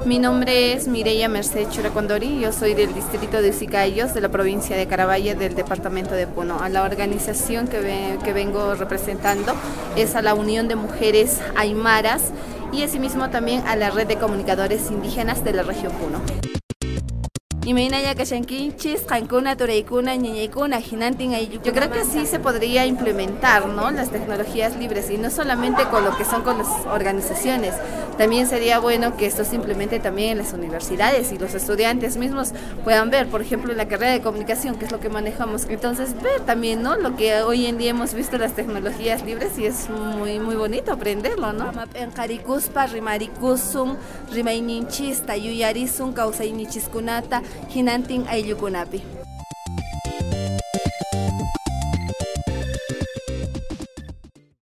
Mi nombre es Mireya Merced Churacondori, yo soy del distrito de Ucicayos, de la provincia de Carabaya, del departamento de Puno. A la organización que vengo representando es a la Unión de Mujeres Aymaras y asimismo también a la Red de Comunicadores Indígenas de la región Puno. Imaynaya kashankinchis, qankuna, turaykuna, ñañaykuna, hinantin ayllu. Yo creo que sí se podría implementar, ¿no?, las tecnologías libres y no solamente con lo que son con las organizaciones. También sería bueno que esto se implemente también en las universidades y los estudiantes mismos puedan ver, por ejemplo, en la carrera de comunicación, que es lo que manejamos. Entonces, ver también, ¿no?, lo que hoy en día hemos visto las tecnologías libres y es muy bonito aprenderlo, ¿no? Enqarikuspa, rimarikusun, rimayninchis, tayuyarisun, kausaynichiskunata, hinantin ayllukunapi.